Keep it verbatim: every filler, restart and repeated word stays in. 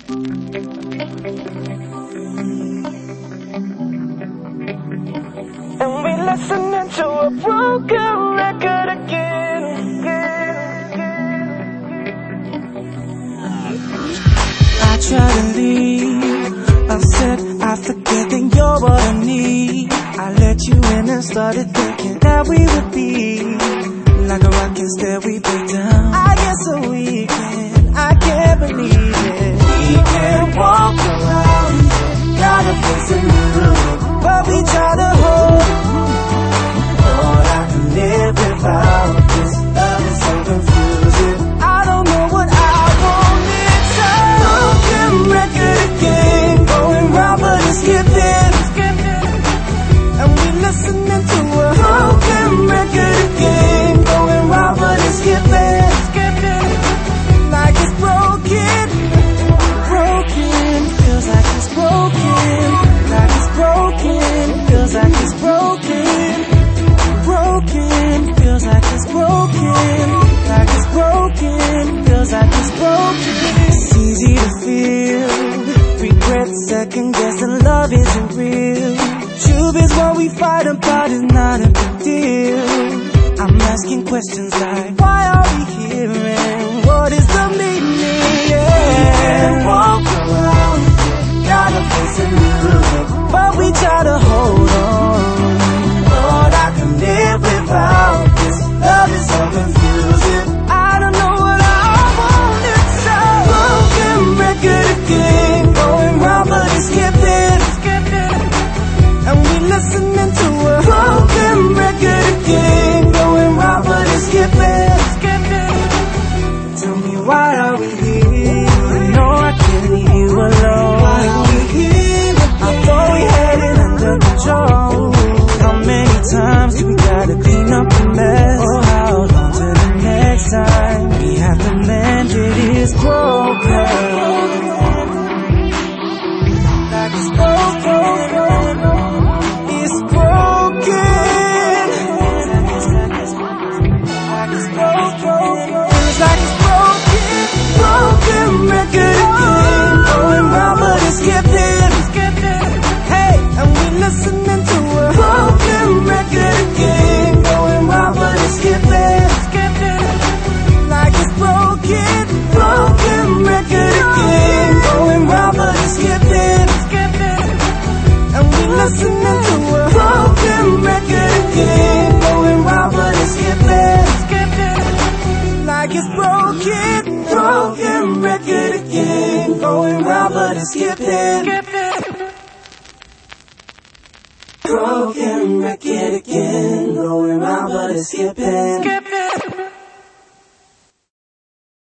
And we listening to a broken record again. I try to leave, upset, I forget that you're what I need. I let you in and started thinking that we would be like a rock, instead we break down. I get so weak and I can't believe it. We can't walk around, gotta face a mirror, but we try to hold. Lord, I can live without this. Love is so confusing. I don't know what I want. It's a broken record again, going round but it's skipping. And we listening to a broken record again, going round but it's skipping. Like it's broken, broken, feels like it's broken. Like it's broken, feels like it's broken. Broken, feels like it's broken. Like it's broken, feels like it's broken. It's easy to feel regret, second guessing love isn't real. Truth is what we fight about is not a big deal. I'm asking questions like, why are we here and what is the meaning? Yeah. We can't walk around, gotta face a mirror, but we try to hold on. Lord, I can live without this. Love is so confusing. I don't know what I want. It's a broken record again, going round but it's skipping. And we listening to a broken record again, going round but it's skipping. Tell me, why are we here? No, I can't leave you alone. Why are we here? I thought we had it under control. How many times do we gotta clean up the mess? Oh, how long till the next time we have to mend it is broken. Like it's broken, it's broken. Like it's broken, it's like it's broken. Broken record again, going round but it's skipping. Hey, and we listening to a broken record again, going round but it's skipping. Like it's broken, broken record again, going round but it's skipping. And we listening to a broken record again, going round but it's skipping. Like it's broken, broken record again, going round but it's skipping. Broken record again, going round but it's skipping.